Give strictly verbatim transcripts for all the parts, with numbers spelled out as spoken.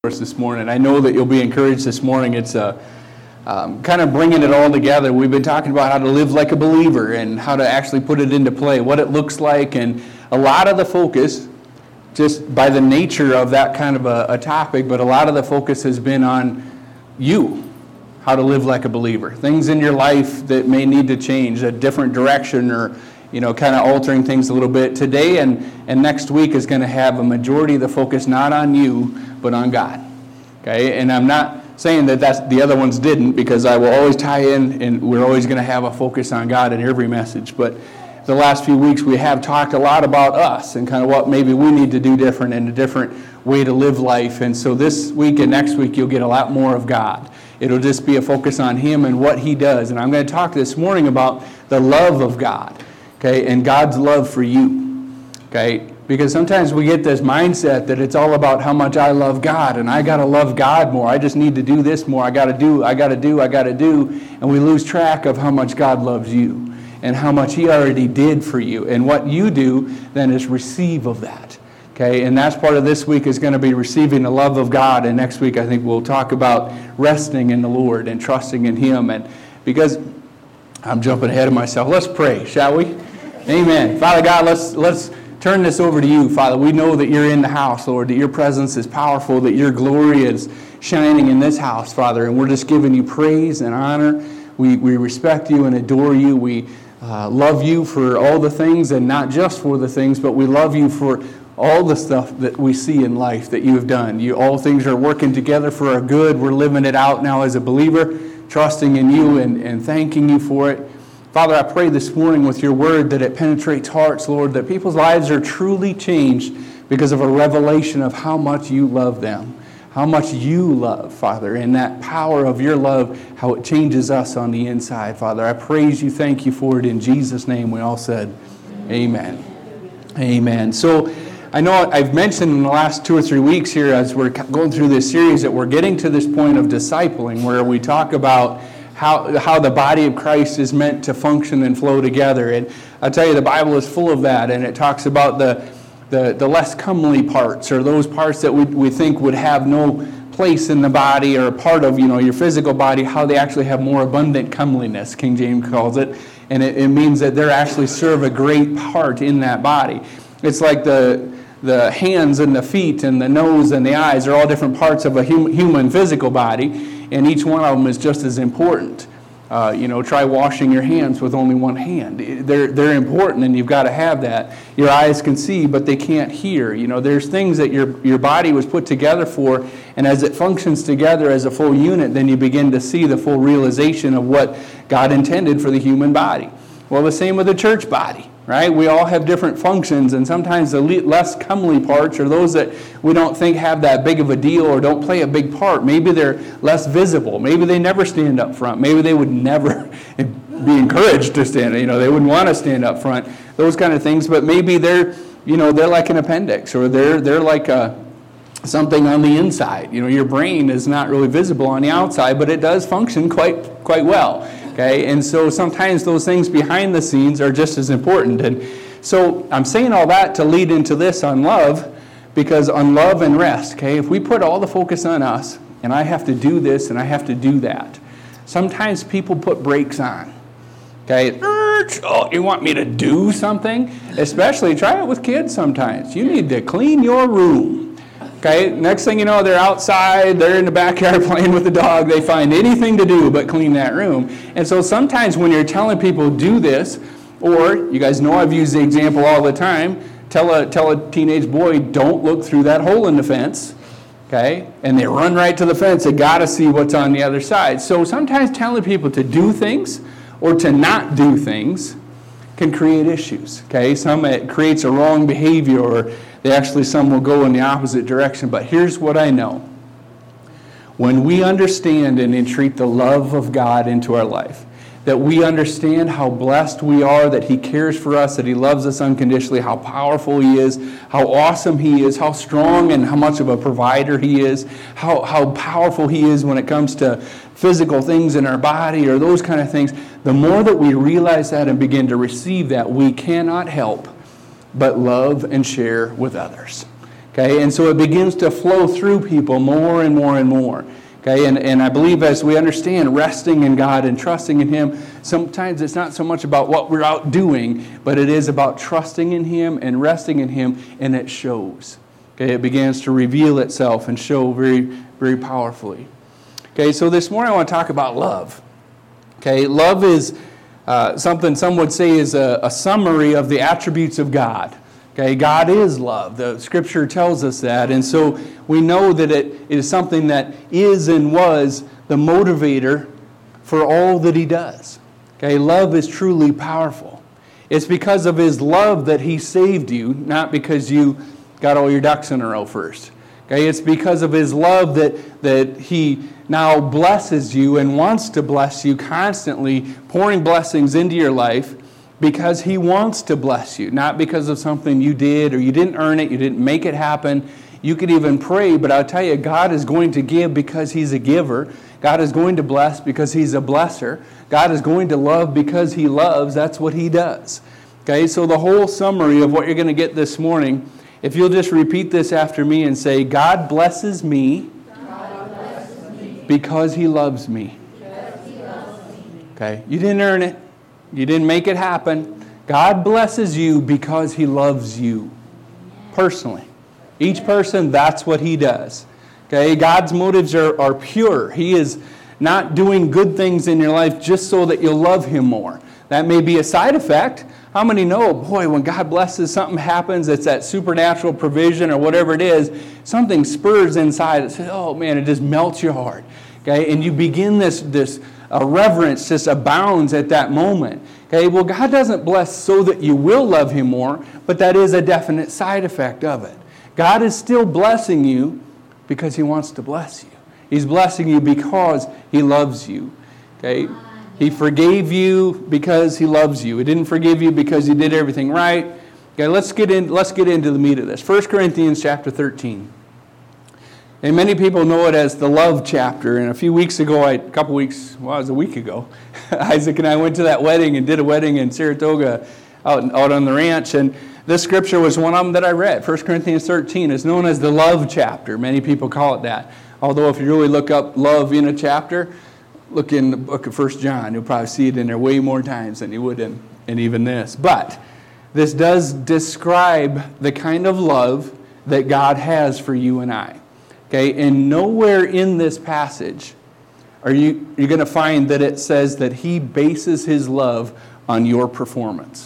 us this morning. I know that you'll be encouraged this morning. It's uh, um, kind of bringing it all together. We've been talking about how to live like a believer and how to actually put it into play, what it looks like, and a lot of the focus, just by the nature of that kind of a, a topic, but a lot of the focus has been on you, how to live like a believer. Things in your life that may need to change, a different direction, or you know, kind of altering things a little bit. Today and, and next week is going to have a majority of the focus not on you, but on God. Okay, and I'm not saying that that's, the other ones didn't, because I will always tie in, and we're always going to have a focus on God in every message. But the last few weeks we have talked a lot about us and kind of what maybe we need to do different and a different way to live life. And so this week and next week you'll get a lot more of God. It'll just be a focus on Him and what He does. And I'm going to talk this morning about the love of God. Okay, and God's love for you, okay? Because sometimes we get this mindset that it's all about how much I love God, and I got to love God more. I just need to do this more. I got to do, I got to do, I got to do. And we lose track of how much God loves you and how much He already did for you. And what you do then is receive of that, okay? And that's part of this week is going to be receiving the love of God. And next week I think we'll talk about resting in the Lord and trusting in Him. And because I'm jumping ahead of myself, let's pray, shall we? Amen. Father God, let's let's turn this over to you, Father. We know that you're in the house, Lord, that your presence is powerful, that your glory is shining in this house, Father, and we're just giving you praise and honor. We we respect you and adore you. We uh, love you for all the things, and not just for the things, but we love you for all the stuff that we see in life that you have done. You, all things are working together for our good. We're living it out now as a believer, trusting in you and, and thanking you for it. Father, I pray this morning with your word that it penetrates hearts, Lord, that people's lives are truly changed because of a revelation of how much you love them, how much you love, Father, and that power of your love, how it changes us on the inside, Father. I praise you, thank you for it. In Jesus' name we all said, amen. Amen. So I know I've mentioned in the last two or three weeks here as we're going through this series that we're getting to this point of discipling where we talk about How, how the body of Christ is meant to function and flow together. And I tell you, the Bible is full of that, and it talks about the the, the less comely parts, or those parts that we, we think would have no place in the body or part of, you know, your physical body, how they actually have more abundant comeliness, King James calls it. And it, it means that they actually serve a great part in that body. It's like the the hands and the feet and the nose and the eyes are all different parts of a hum, human physical body. And each one of them is just as important. Uh, you know, try washing your hands with only one hand. They're they're important, and you've got to have that. Your eyes can see, but they can't hear. You know, there's things that your your body was put together for, and as it functions together as a full unit, then you begin to see the full realization of what God intended for the human body. Well, the same with the church body. Right? We all have different functions, and sometimes the less comely parts are those that we don't think have that big of a deal or don't play a big part. Maybe they're less visible. Maybe they never stand up front. Maybe they would never be encouraged to stand. You know, they wouldn't want to stand up front. Those kind of things. But maybe they're, you know, they're like an appendix, or they're they're like a something on the inside. You know, your brain is not really visible on the outside, but it does function quite quite well. Okay, and so sometimes those things behind the scenes are just as important. And so I'm saying all that to lead into this on love, because on love and rest, okay, if we put all the focus on us, and I have to do this and I have to do that, sometimes people put brakes on. Okay, oh, you want me to do something? Especially, try it with kids sometimes. You need to clean your room. Okay, next thing you know, they're outside, they're in the backyard playing with the dog, they find anything to do but clean that room. And so sometimes when you're telling people do this, or you guys know I've used the example all the time, tell a tell a teenage boy, don't look through that hole in the fence, okay? And they run right to the fence, they gotta see what's on the other side. So sometimes telling people to do things or to not do things can create issues, okay? Some it creates a wrong behavior, or they actually, some will go in the opposite direction. But here's what I know. When we understand and entreat the love of God into our life, that we understand how blessed we are, that He cares for us, that He loves us unconditionally, how powerful He is, how awesome He is, how strong and how much of a provider He is, how, how powerful He is when it comes to physical things in our body or those kind of things, the more that we realize that and begin to receive that, we cannot help but love and share with others. Okay, and so it begins to flow through people more and more and more. Okay, and, and I believe as we understand resting in God and trusting in Him, sometimes it's not so much about what we're out doing, but it is about trusting in Him and resting in Him, and it shows. Okay, it begins to reveal itself and show very, very powerfully. Okay, so this morning I want to talk about love. Okay, love is uh, something some would say is a, a summary of the attributes of God. Okay, God is love. The Scripture tells us that. And so we know that it is something that is and was the motivator for all that He does. Okay, love is truly powerful. It's because of His love that He saved you, not because you got all your ducks in a row first. Okay, it's because of His love that, that He now blesses you and wants to bless you constantly, pouring blessings into your life, because He wants to bless you, not because of something you did or you didn't earn it, you didn't make it happen. You could even pray, but I'll tell you, God is going to give because He's a giver. God is going to bless because He's a blesser. God is going to love because He loves. That's what He does. Okay, so the whole summary of what you're going to get this morning, if you'll just repeat this after me and say, God blesses me, God blesses me because He loves me. Because He loves me. Okay, you didn't earn it. You didn't make it happen. God blesses you because He loves you personally. Each person, that's what He does. Okay, God's motives are, are pure. He is not doing good things in your life just so that you'll love Him more. That may be a side effect. How many know, boy, when God blesses, something happens, it's that supernatural provision or whatever it is, something spurs inside. It says, oh man, it just melts your heart. Okay, and you begin this, this a reverence just abounds at that moment. Okay, well, God doesn't bless so that you will love Him more, but that is a definite side effect of it. God is still blessing you because He wants to bless you. He's blessing you because He loves you. Okay, He forgave you because He loves you. He didn't forgive you because you did everything right. Okay, let's get in. Let's get into the meat of this. First Corinthians chapter thirteen. And many people know it as the love chapter. And a few weeks ago, I, a couple weeks, well, it was a week ago, Isaac and I went to that wedding and did a wedding in Saratoga out, out on the ranch. And this scripture was one of them that I read. First Corinthians thirteen is known as the love chapter. Many people call it that. Although if you really look up love in a chapter, look in the book of First John. You'll probably see it in there way more times than you would in, in even this. But this does describe the kind of love that God has for you and I. Okay, and nowhere in this passage are you you're going to find that it says that He bases His love on your performance.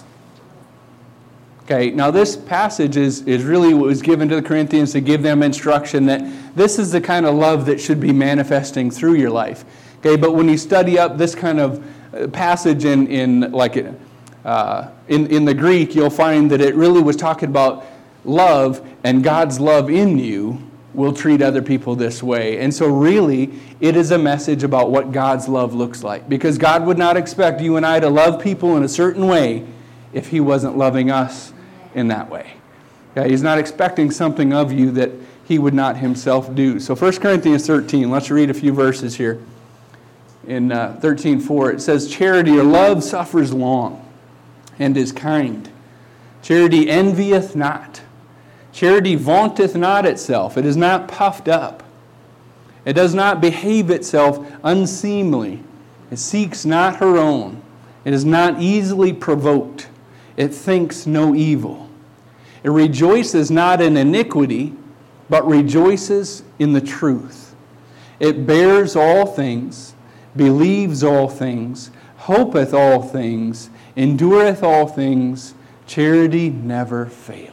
Okay, now this passage is, is really what was given to the Corinthians to give them instruction that this is the kind of love that should be manifesting through your life. Okay, but when you study up this kind of passage in in like uh, in in the Greek, you'll find that it really was talking about love and God's love in you will treat other people this way. And so really, it is a message about what God's love looks like. Because God would not expect you and I to love people in a certain way if He wasn't loving us in that way. Okay? He's not expecting something of you that He would not Himself do. So First Corinthians thirteen, let's read a few verses here. In uh, thirteen four, it says, charity or love suffers long and is kind. Charity envieth not. Charity vaunteth not itself. It is not puffed up. It does not behave itself unseemly. It seeks not her own. It is not easily provoked. It thinks no evil. It rejoices not in iniquity, but rejoices in the truth. It bears all things, believes all things, hopeth all things, endureth all things. Charity never fails.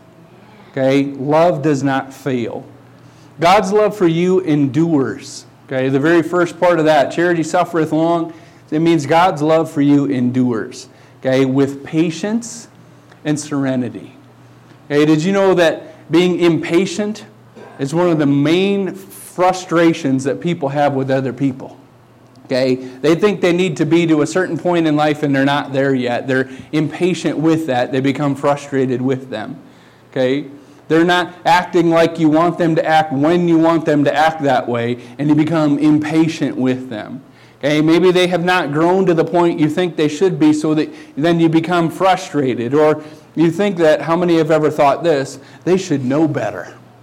Okay, love does not fail. God's love for you endures. Okay, the very first part of that, charity suffereth long, it means God's love for you endures. Okay, with patience and serenity. Okay, did you know that being impatient is one of the main frustrations that people have with other people? Okay, they think they need to be to a certain point in life and they're not there yet. They're impatient with that. They become frustrated with them. Okay, they're not acting like you want them to act when you want them to act that way, and you become impatient with them. Okay, maybe they have not grown to the point you think they should be, so that then you become frustrated. Or you think that, how many have ever thought this, they should know better.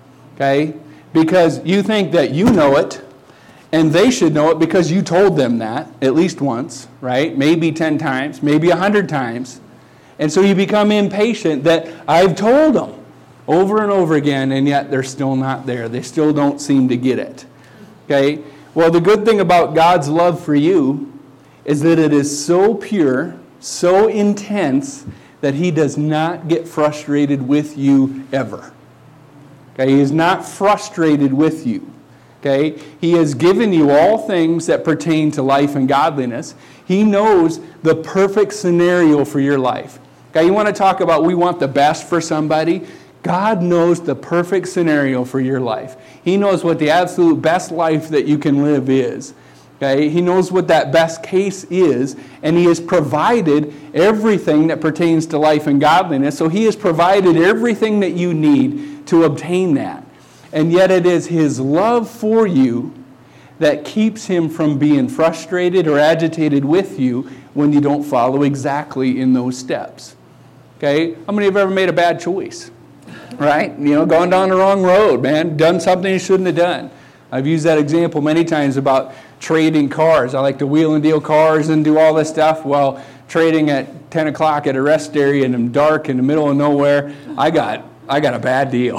Okay? Because you think that you know it, and they should know it because you told them that at least once, right? Maybe ten times, maybe a hundred times. And so you become impatient that I've told them over and over again, and yet they're still not there. They still don't seem to get it. Okay? Well, the good thing about God's love for you is that it is so pure, so intense, that He does not get frustrated with you ever. Okay? He is not frustrated with you. Okay? He has given you all things that pertain to life and godliness. He knows the perfect scenario for your life. Okay? You want to talk about we want the best for somebody? God knows the perfect scenario for your life. He knows what the absolute best life that you can live is. Okay? He knows what that best case is, and He has provided everything that pertains to life and godliness. So He has provided everything that you need to obtain that. And yet it is His love for you that keeps Him from being frustrated or agitated with you when you don't follow exactly in those steps. Okay? How many have ever made a bad choice? Right? You know, gone down the wrong road, man. Done something you shouldn't have done. I've used that example many times about trading cars. I like to wheel and deal cars and do all this stuff. Well, trading at ten o'clock at a rest area in the dark in the middle of nowhere, I got I got a bad deal.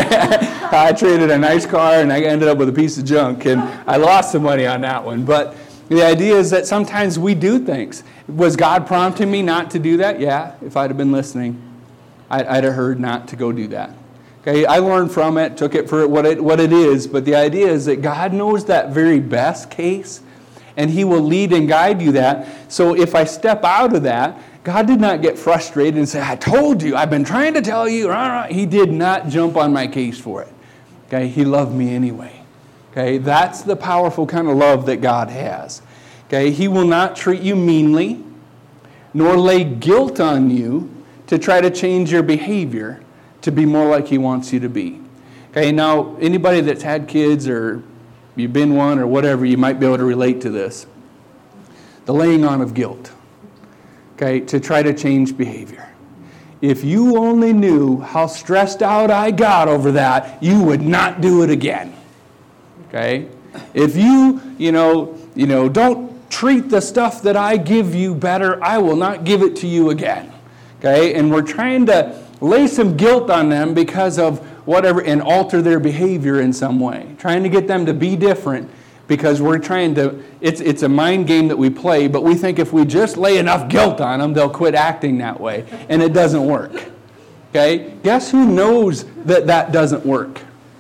I traded a nice car and I ended up with a piece of junk, and I lost some money on that one. But the idea is that sometimes we do things. Was God prompting me not to do that? Yeah, if I'd have been listening, I'd, I'd have heard not to go do that. Okay, I learned from it, took it for what it what it is, but the idea is that God knows that very best case, and He will lead and guide you that. So if I step out of that, God did not get frustrated and say, I told you, I've been trying to tell you. He did not jump on my case for it. Okay, He loved me anyway. Okay, that's the powerful kind of love that God has. Okay, He will not treat you meanly, nor lay guilt on you to try to change your behavior to be more like He wants you to be. Okay, now, anybody that's had kids or you've been one or whatever, you might be able to relate to this. The laying on of guilt. Okay, to try to change behavior. If you only knew how stressed out I got over that, you would not do it again. Okay? If you, you know, you know, don't treat the stuff that I give you better, I will not give it to you again. Okay? And we're trying to lay some guilt on them because of whatever and alter their behavior in some way. Trying to get them to be different. Because we're trying to, it's it's a mind game that we play, but we think if we just lay enough guilt on them, they'll quit acting that way. And it doesn't work. Okay? Guess who knows that that doesn't work?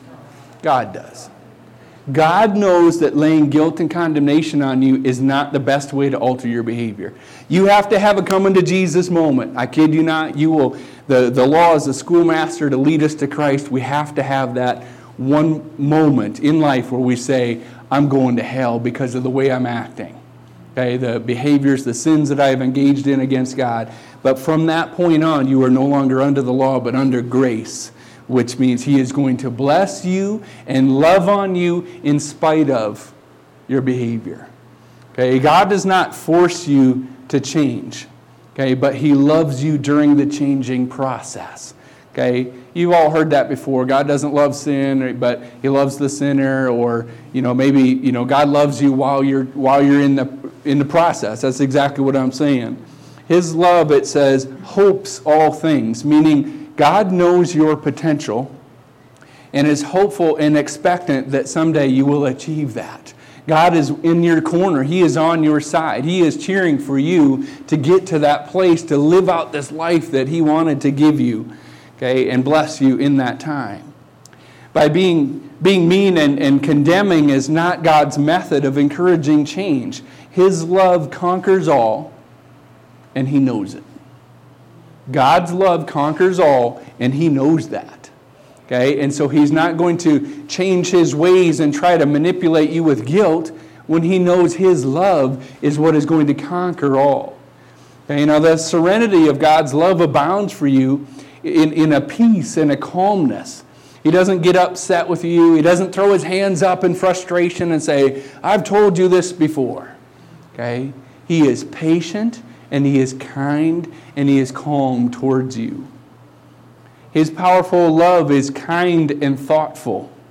God does. God knows that laying guilt and condemnation on you is not the best way to alter your behavior. You have to have a coming to Jesus moment. I kid you not. You will. The, the law is the schoolmaster to lead us to Christ. We have to have that one moment in life where we say, I'm going to hell because of the way I'm acting. Okay, the behaviors, the sins that I have engaged in against God. But from that point on, you are no longer under the law, but under grace, which means He is going to bless you and love on you in spite of your behavior. Okay, God does not force you to change, okay, but He loves you during the changing process. Okay, you've all heard that before. God doesn't love sin, but He loves the sinner, or you know maybe you know God loves you while you're while you're in the in the process. That's exactly what I'm saying. His love, it says, hopes all things, meaning God knows your potential and is hopeful and expectant that someday you will achieve that. God is in your corner. He is on your side. He is cheering for you to get to that place, to live out this life that He wanted to give you. Okay, and bless you in that time. By being being mean and, and condemning is not God's method of encouraging change. His love conquers all, and He knows it. God's love conquers all, and He knows that. Okay, and so He's not going to change His ways and try to manipulate you with guilt when He knows His love is what is going to conquer all. Okay, now the serenity of God's love abounds for you In, in a peace and a calmness. He doesn't get upset with you. He doesn't throw His hands up in frustration and say, I've told you this before. Okay? He is patient and He is kind and He is calm towards you. His powerful love is kind and thoughtful.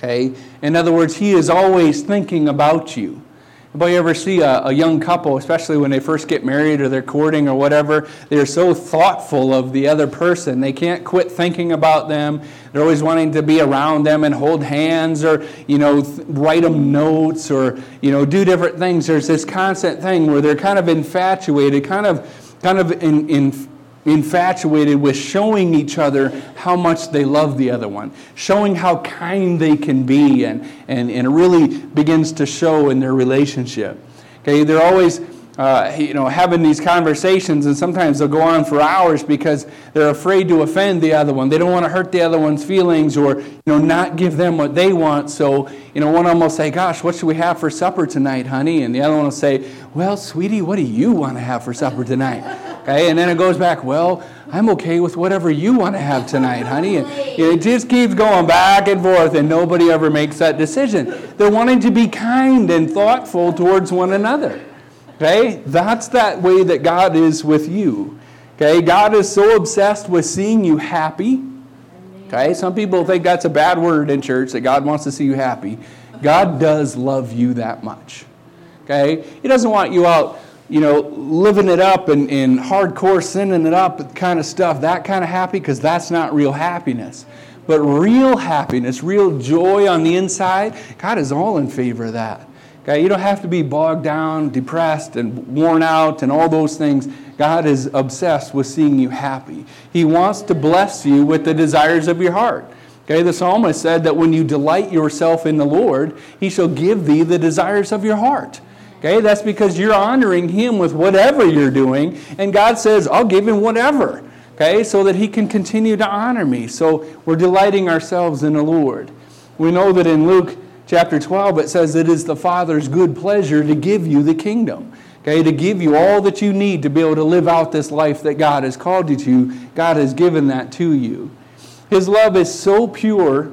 Okay? In other words, he is always thinking about you. Anybody ever see a, a young couple, especially when they first get married or they're courting or whatever, they're so thoughtful of the other person. They can't quit thinking about them. They're always wanting to be around them and hold hands or, you know, th- write them notes or, you know, do different things. There's this constant thing where they're kind of infatuated, kind of, kind of in, in infatuated with showing each other how much they love the other one, showing how kind they can be, and, and, and it really begins to show in their relationship. Okay, they're always uh, you know, having these conversations, and sometimes they'll go on for hours because they're afraid to offend the other one. They don't want to hurt the other one's feelings or, you know, not give them what they want. So, you know, one of them will say, gosh, what should we have for supper tonight, honey? And the other one will say, well, sweetie, what do you want to have for supper tonight? Okay, and then it goes back, well, I'm okay with whatever you want to have tonight, honey. And it just keeps going back and forth, and nobody ever makes that decision. They're wanting to be kind and thoughtful towards one another. Okay, that's that way that God is with you. Okay, God is so obsessed with seeing you happy. Okay, some people think that's a bad word in church, that God wants to see you happy. God does love you that much. Okay, He doesn't want you out, you know, living it up and, and hardcore sinning it up kind of stuff, that kind of happy, because that's not real happiness. But real happiness, real joy on the inside, God is all in favor of that. Okay, you don't have to be bogged down, depressed, and worn out, and all those things. God is obsessed with seeing you happy. He wants to bless you with the desires of your heart. Okay, the psalmist said that when you delight yourself in the Lord, He shall give thee the desires of your heart. Okay, that's because you're honoring Him with whatever you're doing, and God says, I'll give Him whatever. Okay, so that He can continue to honor me. So we're delighting ourselves in the Lord. We know that in Luke chapter twelve, it says it is the Father's good pleasure to give you the kingdom. Okay, to give you all that you need to be able to live out this life that God has called you to. God has given that to you. His love is so pure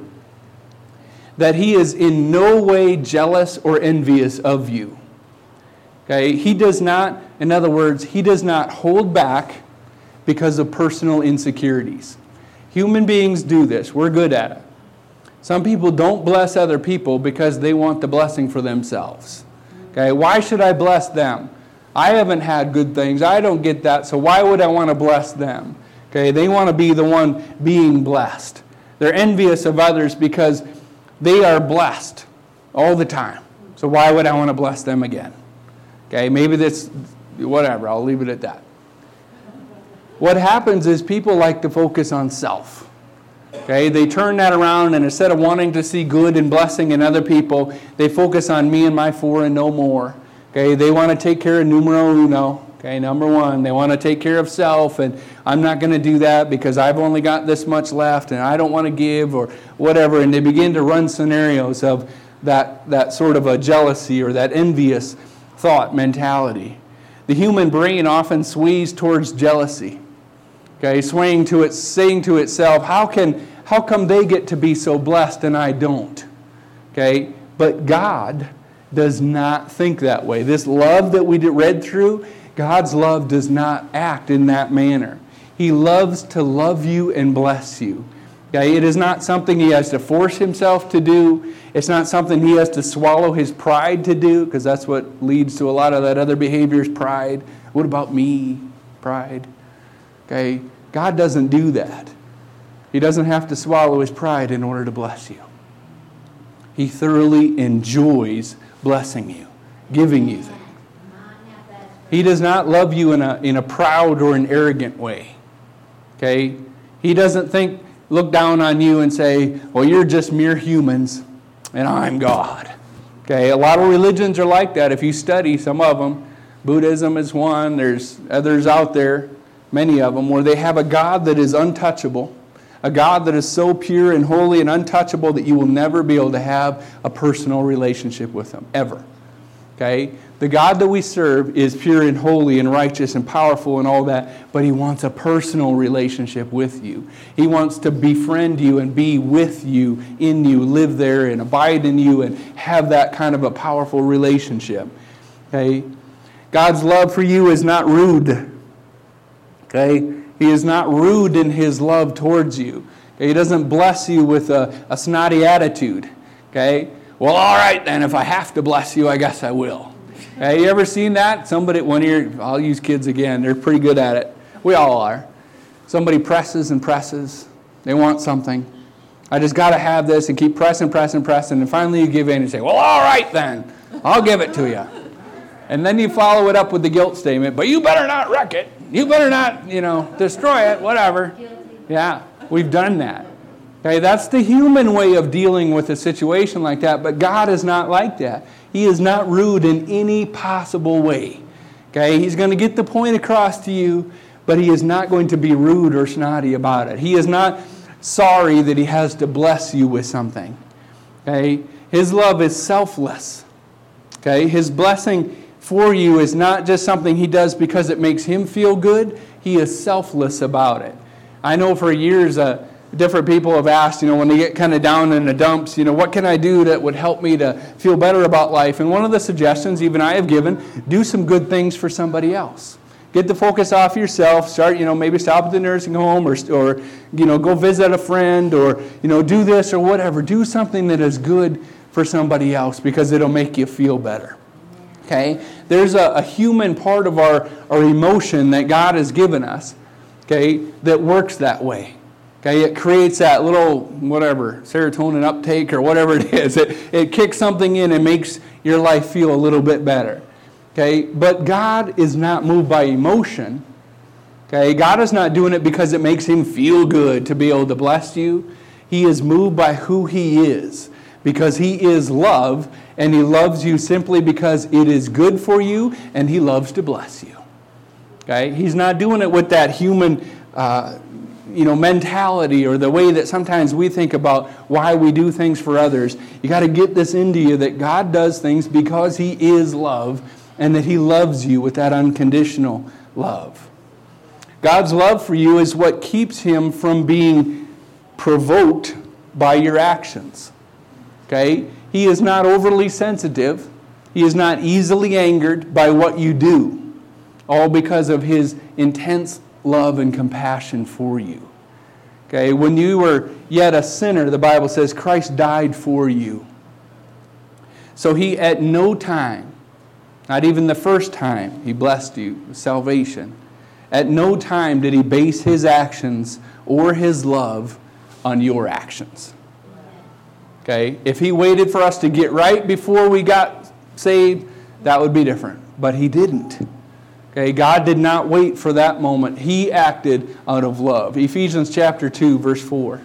that He is in no way jealous or envious of you. Okay, He does not, in other words, He does not hold back because of personal insecurities. Human beings do this. We're good at it. Some people don't bless other people because they want the blessing for themselves. Okay, why should I bless them? I haven't had good things. I don't get that, so why would I want to bless them? Okay, they want to be the one being blessed. They're envious of others because they are blessed all the time. So why would I want to bless them again? Okay, maybe this, whatever, I'll leave it at that. What happens is people like to focus on self. Okay, they turn that around, and instead of wanting to see good and blessing in other people, they focus on me and my four and no more. Okay, they want to take care of numero uno. Okay, number one, they want to take care of self, and I'm not going to do that because I've only got this much left, and I don't want to give or whatever. And they begin to run scenarios of that that sort of a jealousy or that envious thought mentality. The human brain often sways towards jealousy. Okay, swaying to it, saying to itself, how can, how come they get to be so blessed and I don't? Okay, but God does not think that way. This love that we read through, God's love does not act in that manner. He loves to love you and bless you. Okay, it is not something He has to force Himself to do. It's not something He has to swallow His pride to do, because that's what leads to a lot of that other behavior is pride. What about me? Pride. Okay, God doesn't do that. He doesn't have to swallow His pride in order to bless you. He thoroughly enjoys blessing you, giving you things. He does not love you in a, in a proud or an arrogant way. Okay? He doesn't think, look down on you and say, well, you're just mere humans and I'm God. Okay? A lot of religions are like that. If you study some of them, Buddhism is one, there's others out there, many of them, where they have a God that is untouchable, a God that is so pure and holy and untouchable that you will never be able to have a personal relationship with Him, ever. Okay? The God that we serve is pure and holy and righteous and powerful and all that, but He wants a personal relationship with you. He wants to befriend you and be with you, in you, live there and abide in you and have that kind of a powerful relationship. Okay? God's love for you is not rude. Okay? He is not rude in His love towards you. Okay? He doesn't bless you with a, a snotty attitude. Okay? Well, all right then, if I have to bless you, I guess I will. Okay, you ever seen that? Somebody, one of your, I'll use kids again, they're pretty good at it. We all are. Somebody presses and presses. They want something. I just got to have this, and keep pressing, pressing, pressing, and finally you give in and say, well, all right then, I'll give it to you. And then you follow it up with the guilt statement, but you better not wreck it. You better not, you know, destroy it, whatever. Yeah, we've done that. Okay, that's the human way of dealing with a situation like that, but God is not like that. He is not rude in any possible way. Okay, He's going to get the point across to you, but He is not going to be rude or snotty about it. He is not sorry that He has to bless you with something. Okay, His love is selfless. Okay, His blessing for you is not just something He does because it makes Him feel good. He is selfless about it. I know for years, uh, different people have asked, you know, when they get kind of down in the dumps, you know, what can I do that would help me to feel better about life? And one of the suggestions even I have given, do some good things for somebody else. Get the focus off yourself. Start, you know, maybe stop at the nursing home or, or, you know, go visit a friend or, you know, do this or whatever. Do something that is good for somebody else because it'll make you feel better. Okay? There's a, a human part of our, our emotion that God has given us, okay, that works that way. Okay, it creates that little, whatever, serotonin uptake or whatever it is. It, it kicks something in and makes your life feel a little bit better. Okay, but God is not moved by emotion. Okay, God is not doing it because it makes Him feel good to be able to bless you. He is moved by who He is, because He is love, and He loves you simply because it is good for you, and He loves to bless you. Okay, He's not doing it with that human uh, you know, mentality or the way that sometimes we think about why we do things for others. You got to get this into you that God does things because He is love and that He loves you with that unconditional love. God's love for you is what keeps Him from being provoked by your actions. Okay? He is not overly sensitive. He is not easily angered by what you do, all because of His intense love and compassion for you. Okay, when you were yet a sinner, the Bible says Christ died for you. So He at no time, not even the first time He blessed you with salvation, at no time did He base His actions or His love on your actions. Okay, if He waited for us to get right before we got saved, that would be different. But He didn't. Okay, God did not wait for that moment. He acted out of love. Ephesians chapter two, verse four.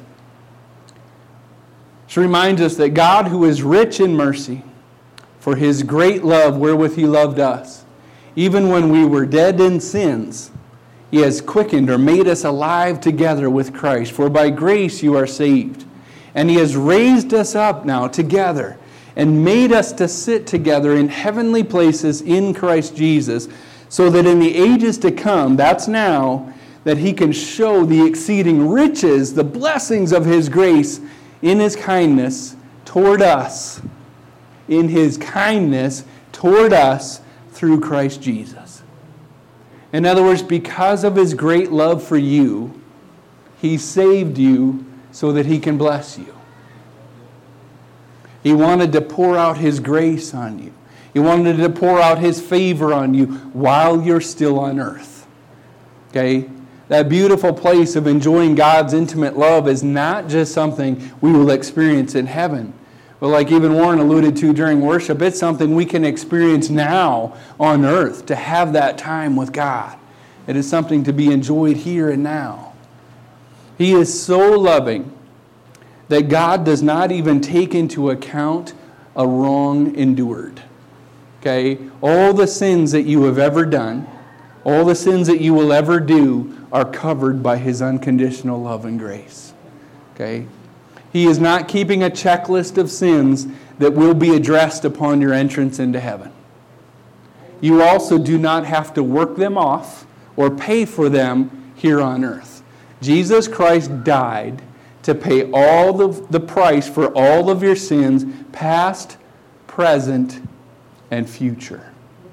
This reminds us that God, who is rich in mercy, for His great love wherewith He loved us, even when we were dead in sins, He has quickened or made us alive together with Christ. For by grace you are saved. And He has raised us up now together and made us to sit together in heavenly places in Christ Jesus, so that in the ages to come, that's now, that He can show the exceeding riches, the blessings of His grace in His kindness toward us, in His kindness toward us through Christ Jesus. In other words, because of His great love for you, He saved you so that He can bless you. He wanted to pour out His grace on you. He wanted to pour out His favor on you while you're still on earth. Okay? That beautiful place of enjoying God's intimate love is not just something we will experience in heaven. But like even Warren alluded to during worship, it's something we can experience now on earth, to have that time with God. It is something to be enjoyed here and now. He is so loving that God does not even take into account a wrong endured. Okay, all the sins that you have ever done, all the sins that you will ever do are covered by His unconditional love and grace. Okay? He is not keeping a checklist of sins that will be addressed upon your entrance into heaven. You also do not have to work them off or pay for them here on earth. Jesus Christ died to pay all the, the price for all of your sins, past, present, and future.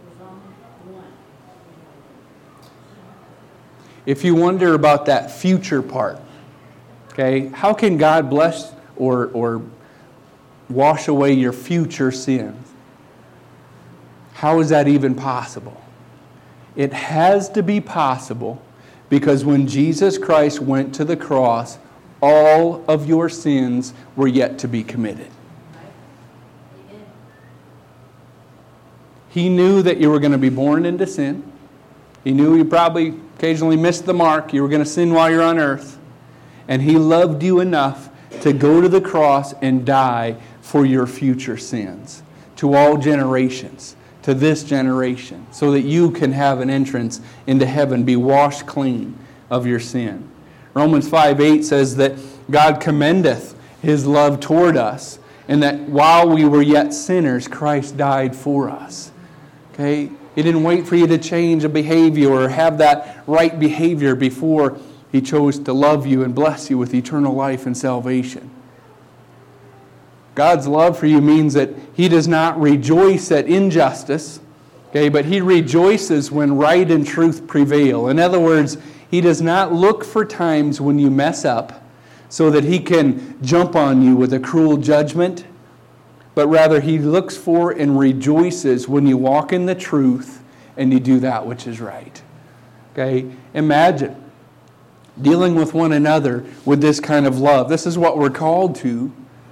If you wonder about that future part, okay, how can God bless or, or wash away your future sins. How is that even possible? It has to be possible because when Jesus Christ went to the cross, all of your sins were yet to be committed. He knew that you were going to be born into sin. He knew you probably occasionally missed the mark. You were going to sin while you're on earth. And He loved you enough to go to the cross and die for your future sins, to all generations, to this generation, so that you can have an entrance into heaven, be washed clean of your sin. Romans five eight says that God commendeth His love toward us, and that while we were yet sinners, Christ died for us. Okay? He didn't wait for you to change a behavior or have that right behavior before He chose to love you and bless you with eternal life and salvation. God's love for you means that He does not rejoice at injustice, okay, but He rejoices when right and truth prevail. In other words, He does not look for times when you mess up so that He can jump on you with a cruel judgment, but rather He looks for and rejoices when you walk in the truth and you do that which is right. Okay? Imagine dealing with one another with this kind of love. This is what we're called to.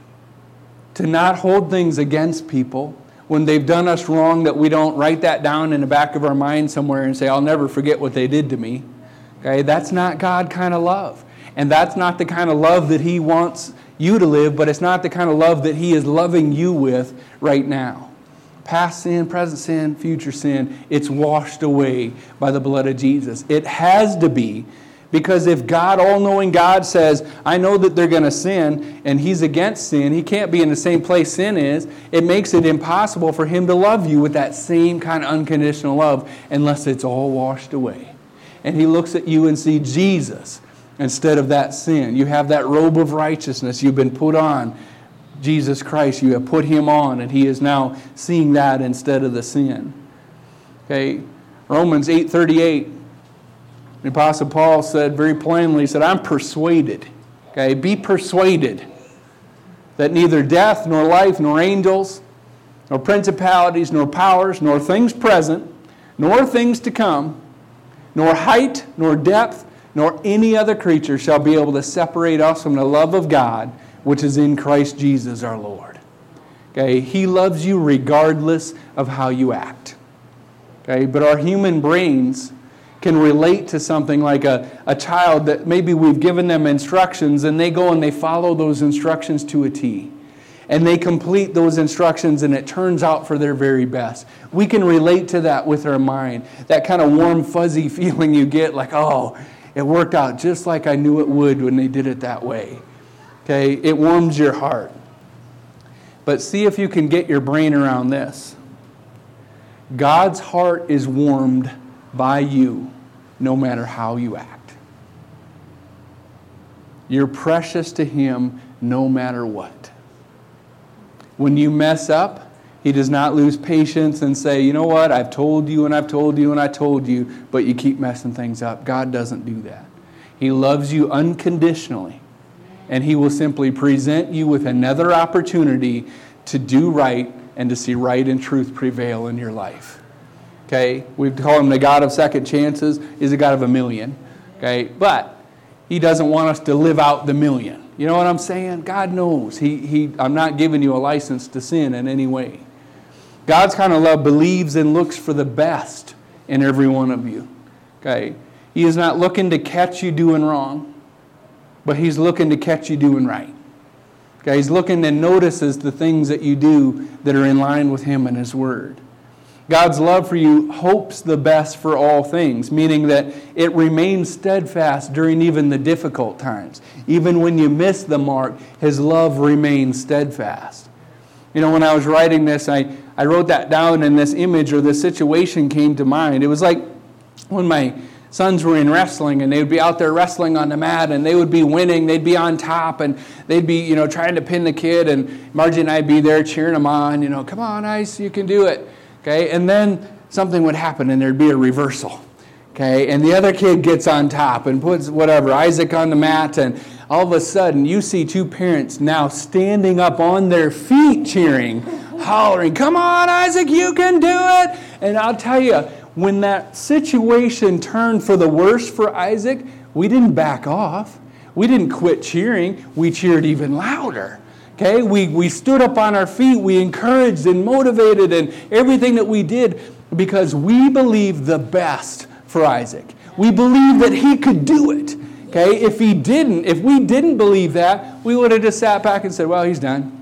To not hold things against people when they've done us wrong, that we don't write that down in the back of our mind somewhere and say, I'll never forget what they did to me. Okay, that's not God kind of love. And that's not the kind of love that He wants you to live, but it's not the kind of love that He is loving you with right now. Past sin, present sin, future sin, it's washed away by the blood of Jesus. It has to be. Because if God, all-knowing God, says, I know that they're going to sin, and He's against sin, He can't be in the same place sin is, it makes it impossible for Him to love you with that same kind of unconditional love unless it's all washed away. And He looks at you and sees Jesus instead of that sin. You have that robe of righteousness. You've been put on Jesus Christ. You have put Him on, and He is now seeing that instead of the sin. Okay, Romans eight thirty-eight. The Apostle Paul said very plainly, he said, I'm persuaded, okay, be persuaded that neither death, nor life, nor angels, nor principalities, nor powers, nor things present, nor things to come, nor height, nor depth, nor any other creature shall be able to separate us from the love of God, which is in Christ Jesus our Lord. Okay, He loves you regardless of how you act. Okay, but our human brains can relate to something like a, a child that maybe we've given them instructions and they go and they follow those instructions to a T. And they complete those instructions and it turns out for their very best. We can relate to that with our mind. That kind of warm, fuzzy feeling you get like, oh, it worked out just like I knew it would when they did it that way. Okay, it warms your heart. But see if you can get your brain around this. God's heart is warmed by you, no matter how you act. You're precious to Him no matter what. When you mess up, He does not lose patience and say, you know what, I've told you and I've told you and I told you, but you keep messing things up. God doesn't do that. He loves you unconditionally, and He will simply present you with another opportunity to do right and to see right and truth prevail in your life. Okay, we call Him the God of second chances. He's a God of a million. Okay, but He doesn't want us to live out the million. You know what I'm saying? God knows. He, he, I'm not giving you a license to sin in any way. God's kind of love believes and looks for the best in every one of you. Okay, He is not looking to catch you doing wrong, but He's looking to catch you doing right. Okay, He's looking and notices the things that you do that are in line with Him and His Word. God's love for you hopes the best for all things, meaning that it remains steadfast during even the difficult times. Even when you miss the mark, His love remains steadfast. You know, when I was writing this, I, I wrote that down and this image or this situation came to mind. It was like when my sons were in wrestling and they would be out there wrestling on the mat and they would be winning, they'd be on top and they'd be, you know, trying to pin the kid, and Margie and I'd be there cheering them on, you know, come on, Ice, you can do it. Okay, and then something would happen and there'd be a reversal. Okay, and the other kid gets on top and puts whatever, Isaac on the mat, and all of a sudden you see two parents now standing up on their feet cheering, hollering, "Come on, Isaac, you can do it!" And I'll tell you, when that situation turned for the worse for Isaac, we didn't back off. We didn't quit cheering. We cheered even louder. Okay, we, we stood up on our feet. We encouraged and motivated and everything that we did because we believed the best for Isaac. We believed that he could do it. Okay, if he didn't, if we didn't believe that, we would have just sat back and said, "Well, he's done."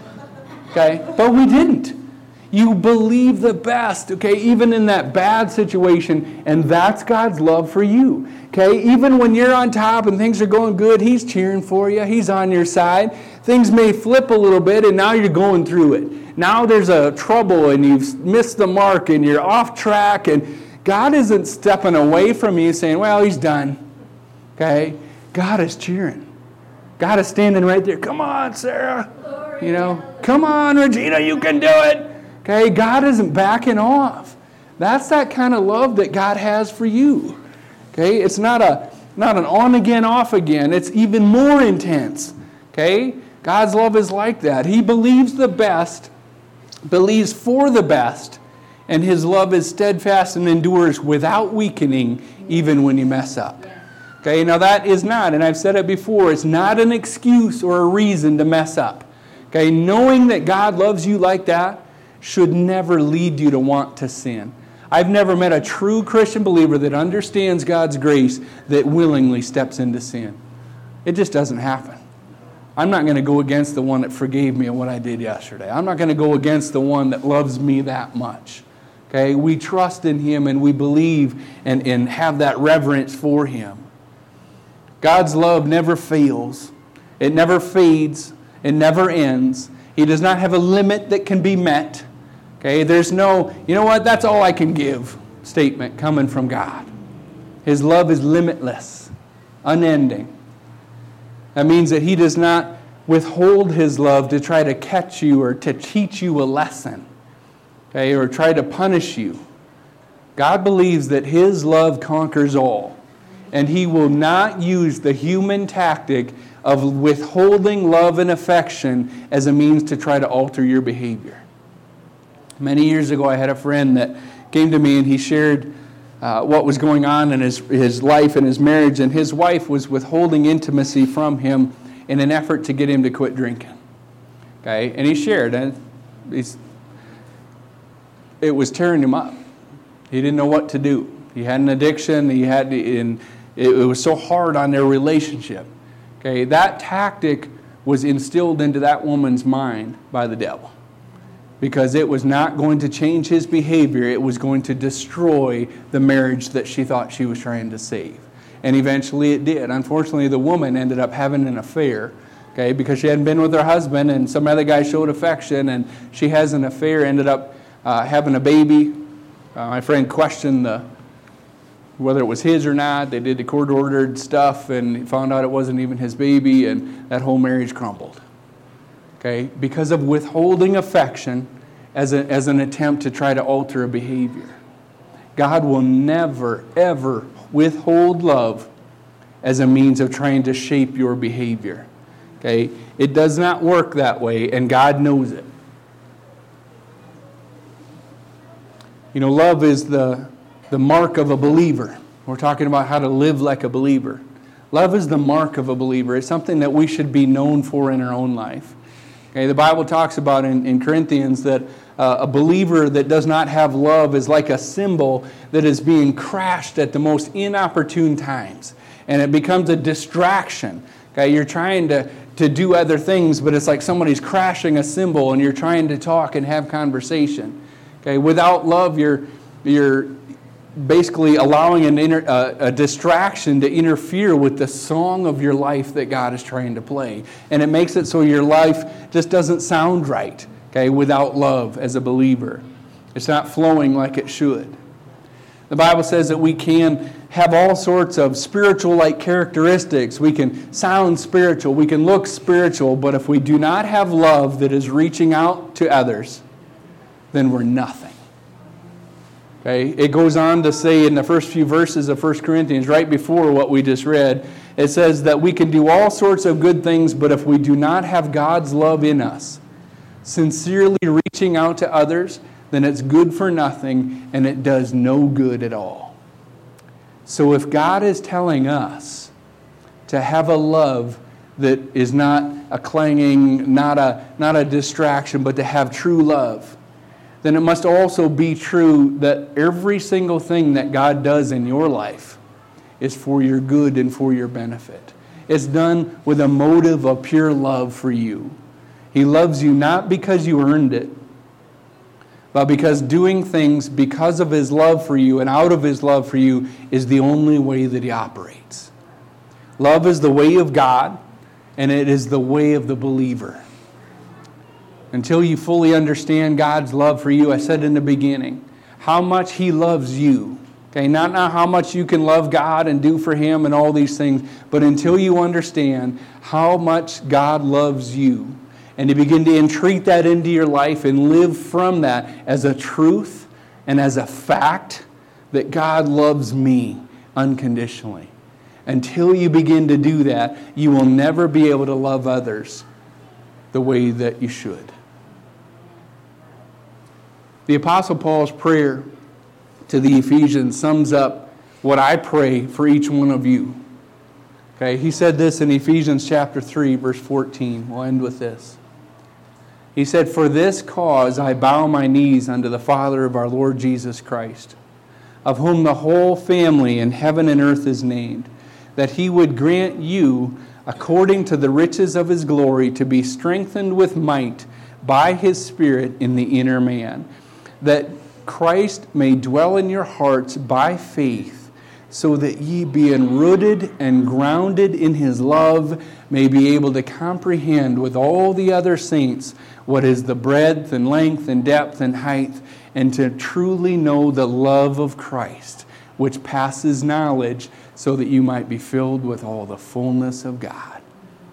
Okay, but we didn't. You believe the best, okay, even in that bad situation, and that's God's love for you. Okay, even when you're on top and things are going good, He's cheering for you. He's on your side. Things may flip a little bit, and now you're going through it. Now there's a trouble, and you've missed the mark, and you're off track, and God isn't stepping away from you saying, "Well, he's done." Okay, God is cheering. God is standing right there. "Come on, Sarah. You know, come on, Regina, you can do it." Okay, God isn't backing off. That's that kind of love that God has for you. Okay, it's not a not an on again, off again. It's even more intense. Okay, God's love is like that. He believes the best, believes for the best, and His love is steadfast and endures without weakening, even when you mess up. Okay, now that is not, and I've said it before, it's not an excuse or a reason to mess up. Okay, knowing that God loves you like that should never lead you to want to sin. I've never met a true Christian believer that understands God's grace that willingly steps into sin. It just doesn't happen. I'm not going to go against the one that forgave me of what I did yesterday. I'm not going to go against the one that loves me that much. Okay, we trust in Him and we believe and, and have that reverence for Him. God's love never fails. It never fades. It never ends. He does not have a limit that can be met. Okay, there's no, "You know what, that's all I can give" statement coming from God. His love is limitless, unending. That means that He does not withhold His love to try to catch you or to teach you a lesson, okay, or try to punish you. God believes that His love conquers all, and He will not use the human tactic of withholding love and affection as a means to try to alter your behavior. Many years ago, I had a friend that came to me and he shared uh, what was going on in his, his life and his marriage, and his wife was withholding intimacy from him in an effort to get him to quit drinking. Okay, and he shared, and he's, it was tearing him up. He didn't know what to do. He had an addiction. He had, and it, it was so hard on their relationship. Okay, that tactic was instilled into that woman's mind by the devil because it was not going to change his behavior. It was going to destroy the marriage that she thought she was trying to save. And eventually it did. Unfortunately, the woman ended up having an affair, okay, because she hadn't been with her husband and some other guy showed affection, and she has an affair, ended up uh, having a baby. Uh, my friend questioned the whether it was his or not. They did the court-ordered stuff and found out it wasn't even his baby, and that whole marriage crumbled. Okay, because of withholding affection as, a, as an attempt to try to alter a behavior. God will never, ever withhold love as a means of trying to shape your behavior. Okay, it does not work that way, and God knows it. You know, love is the the mark of a believer. We're talking about how to live like a believer. Love is the mark of a believer. It's something that we should be known for in our own life. Okay, the Bible talks about in, in Corinthians that uh, a believer that does not have love is like a cymbal that is being crashed at the most inopportune times. And it becomes a distraction. Okay, you're trying to, to do other things, but it's like somebody's crashing a cymbal and you're trying to talk and have conversation. Okay, without love, you're you're basically allowing an inter, uh, a distraction to interfere with the song of your life that God is trying to play. And it makes it so your life just doesn't sound right, okay, without love as a believer. It's not flowing like it should. The Bible says that we can have all sorts of spiritual-like characteristics. We can sound spiritual. We can look spiritual. But if we do not have love that is reaching out to others, then we're nothing. Okay? It goes on to say in the first few verses of First Corinthians, right before what we just read, it says that we can do all sorts of good things, but if we do not have God's love in us, sincerely reaching out to others, then it's good for nothing and it does no good at all. So if God is telling us to have a love that is not a clanging, not a, not a distraction, but to have true love, then it must also be true that every single thing that God does in your life is for your good and for your benefit. It's done with a motive of pure love for you. He loves you not because you earned it, but because doing things because of His love for you and out of His love for you is the only way that He operates. Love is the way of God, and it is the way of the believer. Until you fully understand God's love for you, I said in the beginning, how much He loves you. Okay, not, not how much you can love God and do for Him and all these things, but until you understand how much God loves you, and you begin to entreat that into your life and live from that as a truth and as a fact that God loves me unconditionally. Until you begin to do that, you will never be able to love others the way that you should. The Apostle Paul's prayer to the Ephesians sums up what I pray for each one of you. Okay, he said this in Ephesians chapter three, verse fourteen. We'll end with this. He said, "For this cause I bow my knees unto the Father of our Lord Jesus Christ, of whom the whole family in heaven and earth is named, that He would grant you, according to the riches of His glory, to be strengthened with might by His Spirit in the inner man, that Christ may dwell in your hearts by faith, so that ye, being rooted and grounded in His love, may be able to comprehend with all the other saints what is the breadth and length and depth and height, and to truly know the love of Christ, which passes knowledge, so that you might be filled with all the fullness of God."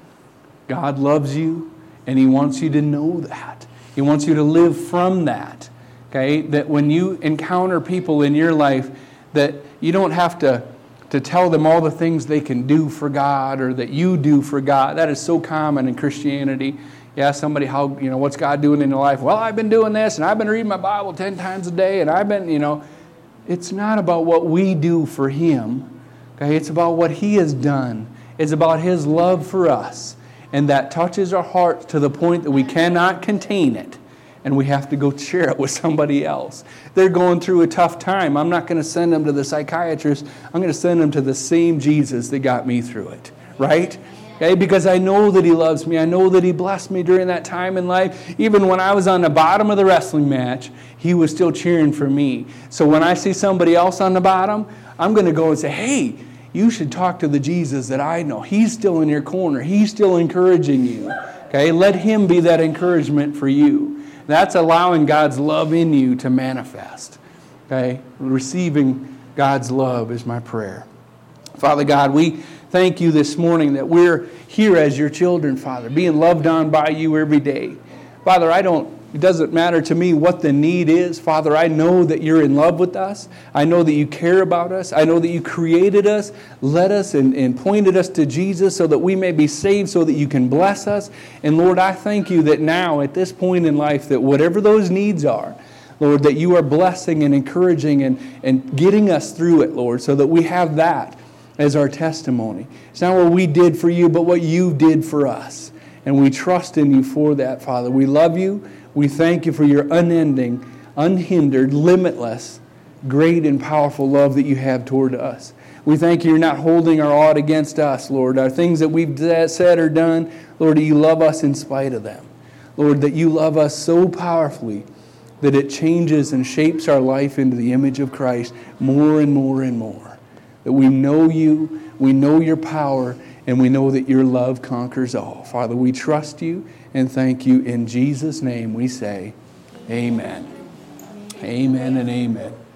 God loves you, and He wants you to know that. He wants you to live from that. Okay? That when you encounter people in your life, that you don't have to, to tell them all the things they can do for God or that you do for God. That is so common in Christianity. You ask somebody, how, you know, what's God doing in your life? Well, I've been doing this, and I've been reading my Bible ten times a day, and I've been, you know. It's not about what we do for Him. Okay? It's about what He has done. It's about His love for us. And that touches our hearts to the point that we cannot contain it. And we have to go share it with somebody else. They're going through a tough time. I'm not going to send them to the psychiatrist. I'm going to send them to the same Jesus that got me through it. Right? Okay? Because I know that He loves me. I know that He blessed me during that time in life. Even when I was on the bottom of the wrestling match, He was still cheering for me. So when I see somebody else on the bottom, I'm going to go and say, hey, you should talk to the Jesus that I know. He's still in your corner. He's still encouraging you. Okay? Let Him be that encouragement for you. That's allowing God's love in you to manifest. Okay? Receiving God's love is my prayer. Father God, we thank You this morning that we're here as Your children, Father, being loved on by You every day. Father, I don't, it doesn't matter to me what the need is. Father, I know that You're in love with us. I know that You care about us. I know that You created us, led us, and, and pointed us to Jesus so that we may be saved, so that You can bless us. And Lord, I thank You that now, at this point in life, that whatever those needs are, Lord, that You are blessing and encouraging and, and getting us through it, Lord, so that we have that as our testimony. It's not what we did for You, but what You did for us. And we trust in You for that, Father. We love You. We thank You for Your unending, unhindered, limitless, great and powerful love that You have toward us. We thank You You're not holding our ought against us, Lord. Our things that we've said or done, Lord, that You love us in spite of them. Lord, that You love us so powerfully that it changes and shapes our life into the image of Christ more and more and more. That we know You, we know Your power, and we know that Your love conquers all. Father, we trust You and thank You. In Jesus' name we say, amen. Amen and amen.